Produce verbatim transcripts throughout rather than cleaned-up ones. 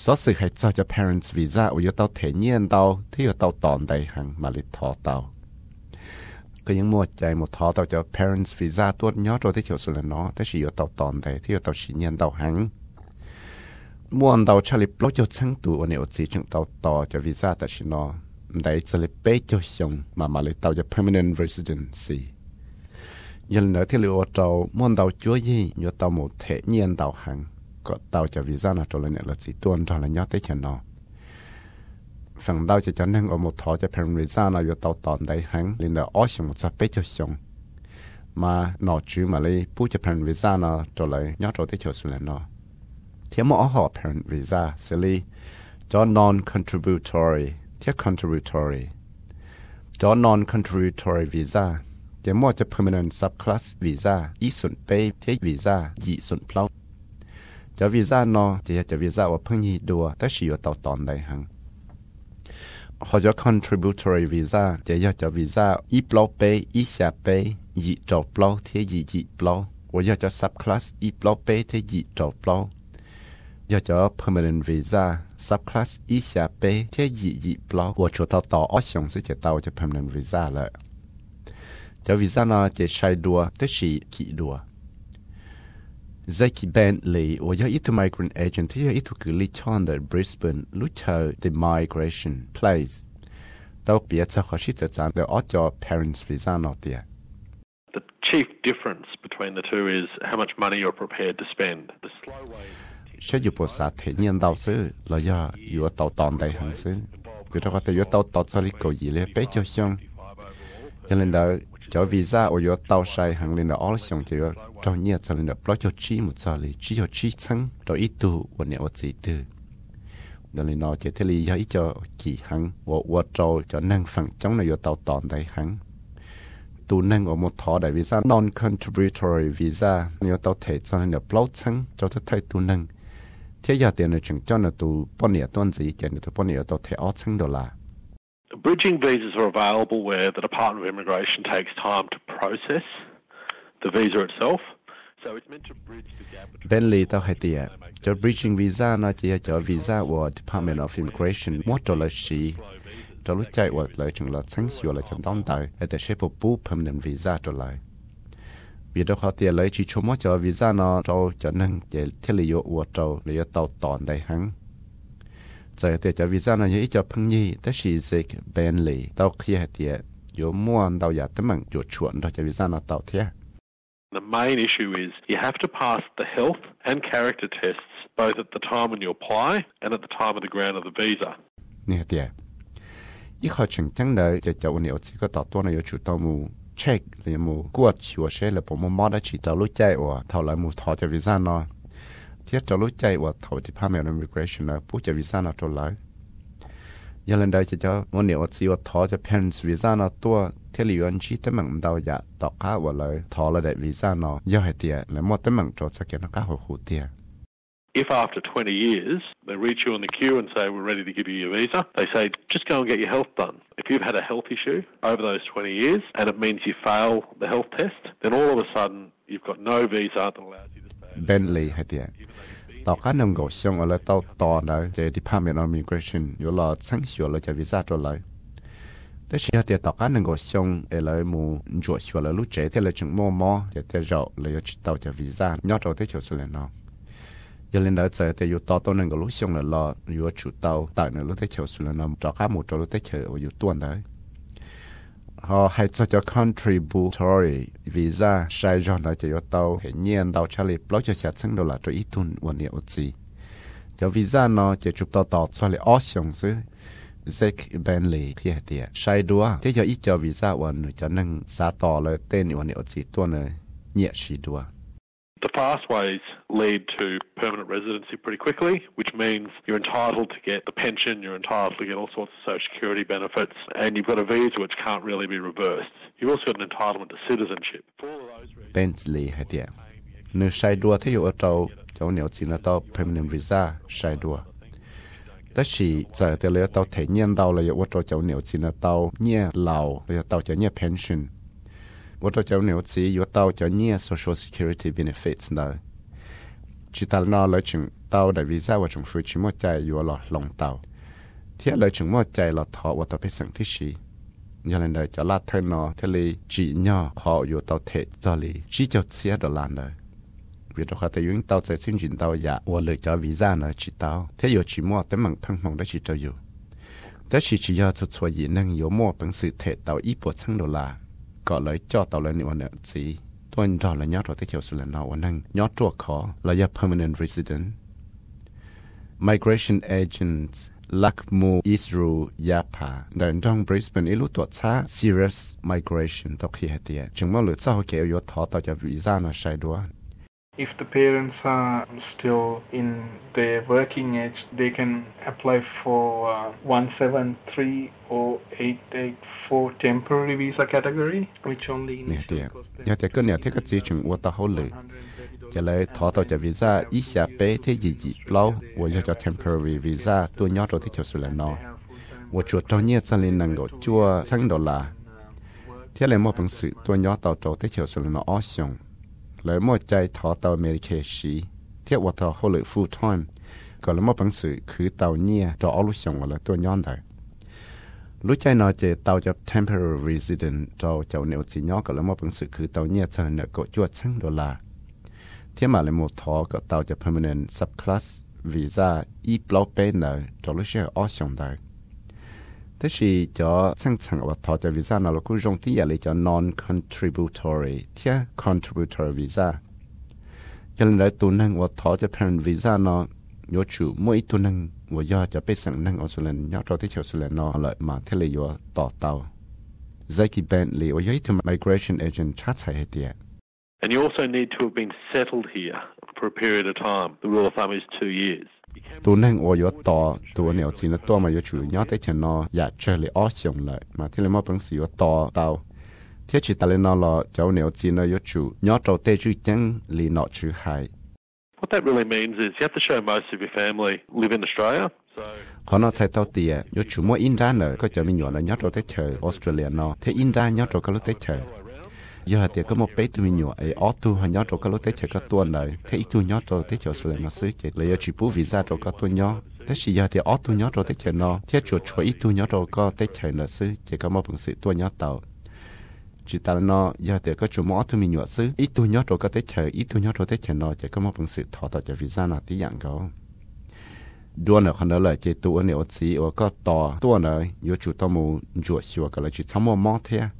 số sự hay cho cho parents visa ở yếu tàu thể nhiên tàu thì yếu tàu tòn đầy hàng mà lịch thọ tàu có những mua chạy một thọ tàu cho parents visa tuốt nhớ rồi thì chiều sự là nó thế chỉ yếu tàu tòn đầy thì yếu tàu chỉ nhiên tàu hàng mua tàu cho lịch lót cho sáng tụ ở nếu chỉ chừng tàu tỏ cho visa tại chỉ nó đấy sẽ lịch bế cho xong mà mà lịch tàu cho permanent residency nhưng nữa thì liệu tàu mua tàu chúa gì yếu tàu một thể nhiên tàu hàng có tàu cho visa nào rồi là chỉ tuân rồi là nhớ tới cho nó phần tàu cho cho nên ở một thọ cho parent visa nào yếu tàu tòn đầy hàng liền là ở xong một số bế cho xong mà nó chứ mà lấy bút cho parent visa nào rồi lại nhớ rồi tới cho sự là nó thì mà họ parent visa sẽ li cho non-contributory thì contributory cho non-contributory visa chỉ mua cho permanent subclass visa ý xuân pay thì visa dị xuân plau cho visa nó chỉ cho visa ở phương nhị đùa tới sử dụng tàu tòn đại hàng họ cho contributory visa chỉ cho visa ý plau pay ý xa pay dị trâu plau thì dị dị plau và cho subclass ý plau pay thì dị trâu plau do cho permanent visa subclass ý xa pay thì dị dị plau và cho tàu tàu ở xong sẽ chỉ tàu cho permanent visa lại cho visa nó chỉ sai đùa tới sử kỹ đùa Zaki Bentley và do ít migrant agent thì ít cứ lý chọn ở Brisbane lúc chờ the migration place tàu biết sao họ sẽ chọn để ở cho parents visa nó tiệt. The chief difference between the two is how much money you're prepared to spend. The slow way sẽ dùng bộ sát thể nhiên tàu xứ là do dùng tàu tòn đầy hàng xứ vì đó có thể dùng tàu tàu cho lý cầu gì lên bé cho xong cho nên là cho visa ở dùng tàu sai hàng lên là ở xong chỉ cho nhiều cho nên là bao cho chi một giờ lý chỉ cho chi chăng rồi ít tu và nhiều gì từ cho nên nó chỉ thế lý do ít cho kỳ hàng và và cho cho năng phẳng trong này dùng tàu tòn đầy hàng tu năng ở một thọ đại visa non-contributory visa nhiều tàu thể cho nên là bao chăng cho tôi thấy tu năng thế giờ tiền là chừng cho là tu bao nhiêu tuần gì cho nên tu bao nhiêu tàu thể ở chăng đô la. Bridging visas are available where the Department of Immigration takes time to process the visa itself. So it's meant to bridge the gap between Bentley tao hay tiệt cho bridging visa nó chỉ cho visa của Department of Immigration một trò là gì cho lúc chạy qua lại chừng là sáng sủa là chừng đón tới để sẽ phục vụ permanent visa trở lại vì đó họ tiệt lấy chỉ cho một cho visa nó cho cho nên để thiết lý của của cho để tàu tòn đại hàng giờ thì cho visa nó như cho phăng nhi đó là Zig Bentley tao khi hay tiệt有mua tàu giả tấm bằng chuột chuột đó cho visa nó tàu thế. The main issue is you have to pass the health and character tests both at the time when you apply and at the time of the grant of the visa. Nè tiệt. Ý họ chừng chẳng đợi cho cháu nhiều chỉ có tàu tour này chủ tàu mù check là mù qua chùa sẽ là bộ môn mót đã chỉ tàu lúc chạy và thầu lại mù thọ cho visa nó. Thiết tàu lúc chạy và thầu Department of Immigration là bút cho visa nó trở lại. Giờ lần đây cho cháu muốn nhiều chỉ và thọ cho parents visa nó tua thế lý anh chỉ tấm bằng đầu dạ tọt cá và lại thọ là đại visa nó do hay tiệt là một tấm bằng cho cho cái nó cá hồi hụt tiệt. If after twenty years they reach you on the queue and say we're ready to give you your visa, they say just go and get your health done. If you've had a health issue over those twenty years and it means you fail the health test, then all of a sudden you've got no visa that allows you to stay. Bentley hay tiệt. Tàu cá nằm gỗ xong ở lại tàu tò đó về Department of Immigration yếu là sáng sủa là cho visa trở lại. Thế thì tiệt tàu cá nằm gỗ xong ở lại mù chuột sủa là lúc trẻ thế là chừng mò mò để tiệt rậu là cho tàu cho visa nhớ rồi thế chỗ sủa nó. Giờ lên đó giờ thì yếu tàu tàu nằm gỗ lúc xong là lo yếu chủ tàu tại nơi lúc thế chỗ sủa nó tàu cá một chỗ lúc thế chỗ ở yếu tuần đấy. Họ hay cho cho contributory visa sai rồi là cho tàu hệ nhiên tàu Charlie block cho chặt sang đô la cho ít tuầnวันนี้อดสิcho visa nó chỉ chụp tàu tàu cho lại option chứ Zig Bentley thì hệ tiệt sai đua thế cho ít cho visaวันnữa cho nên xa tàu lại tênวันนี้อดสิตัวnày nhẹ xí đua. The fast ways lead to permanent residency pretty quickly, which means you're entitled to get the pension, you're entitled to get all sorts of social security benefits, and you've got a visa which can't really be reversed. You've also got an entitlement to citizenship. Bentley hay tiệt. Nếu sai đua thế ở châu châu nếu chỉ là tàu permanent visa sai đua. Tất chỉ giờ thì lấy tàu thể nhiên tàu là ở châu châu nếu chỉ là tàu nhẹ lào là tàu cho nhẹ pension. Ở châu châu nếu chỉ ở tàu cho nhẹ social security benefits đó. Chỉ ta nói là chừng tàu đại visa và chúng phu chỉ mua chạyอยู่หลอดลงเตาเที่ยเลยจึงmua chạyหลอดทอว่าต่อไปสั่งที่สียันเลยจะลาดเทนอทะเลจีน่อขออยู่เตาเทจอลีจีเจ้าเสียดอลลาร์เลยวิธีเขาแต่ยุ่งเตาใจสิ้นจินเตาอยากว่าเลยจะวีซ่าเนอจีเตาเที่ยอยู่จีมัวแต่มันพังมองได้จีเจ้าอยู่แต่ชีจียาจะช่วยยินนั่งอยู่มัวเป็นสื่อเทเตาอีปวดชั้งดอลลาร์ก็เลยจ่อเตาเลยนี่วันเนอจีตัวนี้เราเลยย้อนเราที่เที่ยวสุดแล้ววันนั่งย้อนตัวขอเราอยาก permanent resident migration agentsลักมูอิสรูยาพาเดินจงบริสเบนอิลุตัวช้า serious migration ตกที่เหตุจึงเมื่อหลุดเจ้าเกี่ยวยศทอต่อจากวีซ่าน่ะใช่ด้วย If the parents are still in their working age, they can apply for uh, one seven three or eight eight four temporary visa category, which only initially costs them. อยากจะก็เนี่ยที่ก็จีจึงว่าต่อเขาเลยจะเลยทอต่อจากวีซ่าอีชาเป้ที่ยี่ยี่เปล่าว่าอยากจะ temporary visa ตัวยอดตัวที่เฉียวสุดแล้วเนาะว่าจุดตอนนี้จะเรียนนั่งก็จั่วชั้งดอลลาร์ที่เลยมอบหนังสือตัวยอดต่อตัวที่เฉียวสุดแล้วเนาะอ้อชงเลยมอบใจทอต่ออเมริกาสีเที่ยวว่าต่อเขาเลย full time ก็เลยมอบหนังสือคือเต่าเนี่ยต่ออ้อลุชงว่าเลยตัวยอดได้รู้ใจนอเจเต่าจะ temporary resident ต่อเจ้าเนวจีนอก็เลยมอบหนังสือคือเต่าเนี่ยจะเนก็จั่วชั้งดอลลาร์เที่ยมาเลยมทอก็เต่าจะ permanent subclass visa อีปลอเป็นเลยจะรู้เชื่ออ้อชงได้แต่สิจะช่างช่างว่าทอจะ visa น่ะเราก็จงที่อะไรจะ non contributory เที่ย contributory visa ยันเลยตัวนึงว่าทอจะ parent visa เนาะยอชูmỗiตัวนึงว่ายอจะไปสั่งนั่งออสเตรเลียยอเราที่เชียวออสเตรเลียเนาะเลยมาเที่เลยอยู่ต่อเต่า Zaki Bentley ว่ายอที่ migration agent ชัดใส่ให้เดีย And you also need to have been settled here for a period of time. The rule of thumb is two years. ตัวนั่งโอยต่อตัวเหนียวจีนตัวมาอยู่ชูยอดได้เชนออยากเจอเลยอ้อชงเลยมาที่เลยมาเป็นสีว่าต่อเตาเที่ยชิตาเลนอลอเจ้าเหนียวจีนอยู่ชูยอดเราเตจุจังลีนอชื่อไฮ What that really means is you have to show most of your family live in Australia. So ขอนอใช้เต้าเตียอยู่ชูมัวอินดาเนอก็จะมีหยวนแล้วยอดเราได้เจอออสเตรเลียนอเที่ยอินดายอดเราก็รู้ได้เจอยาเดียก็มาเป๊ะตัวมีหนัวไอ้ออตูหันยอดตัวก็รู้ได้เจอก็ตัวเลยถ้าอีตัวยอดตัวได้เจอสุดเลยมาซื้อเจเลยจีบูวีซ่าตัวก็ตัวยอดแต่สิยาเดียออตัวยอดตัวได้เจอเนาะที่จุดช่วยอีตัวยอดตัวก็ได้เจอเนาะซื้อเจก็มาเพิ่งซื้อตัวยอดเต่าจีตาเนาะยาเดียก็จุดมาออตูมีหนัวซื้ออีตัวยอดตัวก็ได้เจออีตัวยอดตัวได้เจอเนาะเจก็มาเพิ่งซื้อถอดต่อจากวีซ่าหน้าที่อย่างเขาดวนเนี่ยคนนั้นเลยเจตัวเนี่ยอดสีว่าก็ต่อตัวเนี่ยอยู่จุดตัวมูจุดชัวก็เลยจีทำมัวมอเทีย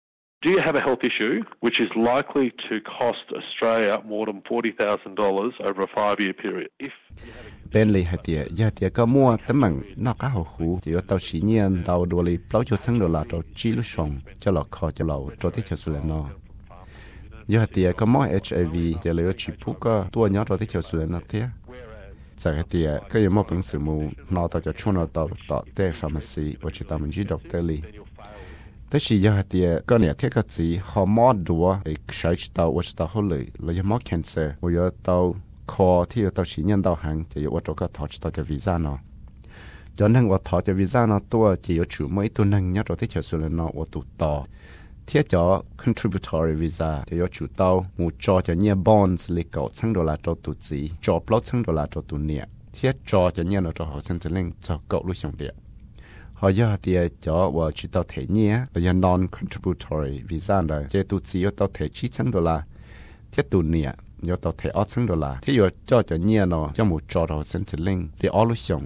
Do you have a health issue which is likely to cost Australia more than forty thousand dollars over a five-year period? If เป็นเลยฮะเดียยาเดียก็มั่วแต่มันนอกข้าวหูจะเอาตัวสีเนียนตัวดูเลยเปล่าจุดทั้งดอลลาร์ตัวจีลุชงจะหลอกคอจะหลอกตัวที่เชื่อสุดแล้วเนาะยาเดียก็มั่ว H I V จะเลยฉีดพุก็ตัวย้อนตัวที่เชื่อสุดแล้วเนาะเทียจากฮะเดียก็ยังมั่วเป็นสมูนอตัวจะชวนเราต่อต่อเต้ฟาร์มาซีว่าจะตามมันจีด็อกเตอร์ลีแต่สิยาเดียก็เนี่ยเท่ากับจีฮอร์โมนดัวไอ้ใช้ตัวว่าจะตัวเลยแล้วยังมอแคนเซอร์ว่าจะตัวคอที่ตัวสีเงินตัวหางจะอยู่ว่าตัวก็ถอดตัวจากวีซ่าเนาะจนทั้งว่าถอดจากวีซ่าเนาะตัวจะอยู่ชูไม่ตัวนั่งยัดตัวที่เชื่อสุดเลยเนาะว่าตัวต่อเที่ยจอ contributory visa จะอยู่ชูตัวมูจอจะเนี่ย bonds เลยเก่าทั้งดอลลาร์ตัวตัวจีจอปลดทั้งดอลลาร์ตัวตัวเนี่ยเที่ยจอจะเนี่ยเราตัวเขาเส้นจะเล่งจะเก่าลุชงเดียhọ giờ thì cho và chỉ tao thể nhé là do non contributory visa đó chỉ tụi chỉ có tao thể chín trăm đô la thiết tụi nhẹ do tao thể tám trăm đô la thì giờ cho cho nhẹ nó cho một trò đó sinh hoạt linh thì all luôn.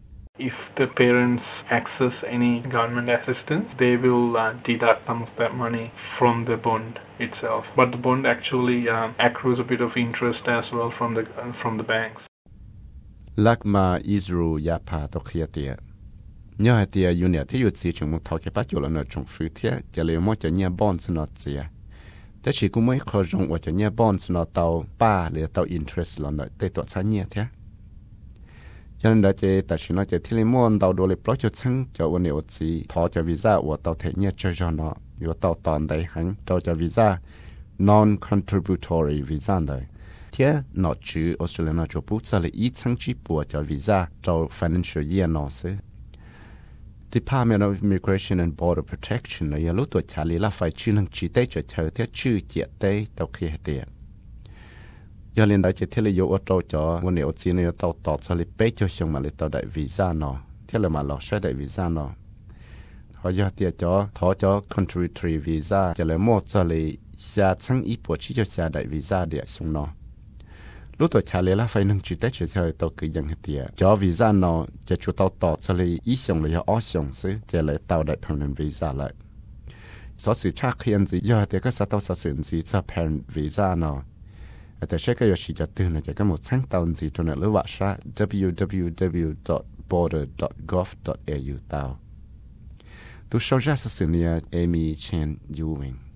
If the parents access any government assistance, they will uh, deduct some of that money from the bond itself. But the bond actually uh, accrues a bit of interest as well from the uh, from the banks. Lakma Israel Yapa Tokiatia. Nhớ thì ở unit thìอยู่ที่chúng một thao cái bắt chỗ là nó trồng fruit thế, chỉ là một cái nhà bonds nó chia.แต่chỉ cũng mới khó dùng một cái nhà bonds nó tàu ba để tàu interest là nó để tụt sáng nhẹ thế. Cho nên là chỉ tại chỉ nó chỉ thì muốn tàu đồ lấy plot cho sáng cho vấn đề gì thao cho visa và tàu thể nhẹ cho cho nó, và tàu toàn đấy hắn tàu cho visa non contributory visa đấy. Thế nó chữ Australia nó cho bút ra là ít sáng chỉ bùa cho visa cho financial year nó sẽ. Department of Immigration and Border Protection là giờ lúc tuổi trả lý là phải chữ năng chỉ tế cho chờ theo chữ chia tế tàu kia tiền. giờ lên đại chỉ thiết lý yếu ở đâu choวันนี้ởจีนเนี่ยtàu tàu cho lý bé cho xong mà lý tàu đại visa nó thiết là mà lo sẽ đại visa nó họ giờ tiệt cho thọ cho country visa cho lấy một cho lý xa chẳng ít bộ chỉ cho xa đại visa để xong nó lúc tôi trả lời là phải nâng chữ tết cho chơi tàu cứ dừng hết tiệt cho visa nó cho chủ tàu tàu cho lý ít xong lý họ ở xong xứ cho lấy tàu đại permanent visa lại số sự chắc hiện gì giờ tiệt cái sao tàu sao sự gì cho permanent visa nóแต่เช็คก็ยังชี้จะตื่นนะจะก็หมดชั้นตอนสิจนหรือว่าชา ดับเบิลยู ดับเบิลยู ดับเบิลยู ดอท บอร์เดอร์ ดอท กอฟ ดอท เอ ยู ตาวตัวโซเชียลสื่อเนี่ยเอมี่เชนยูวิง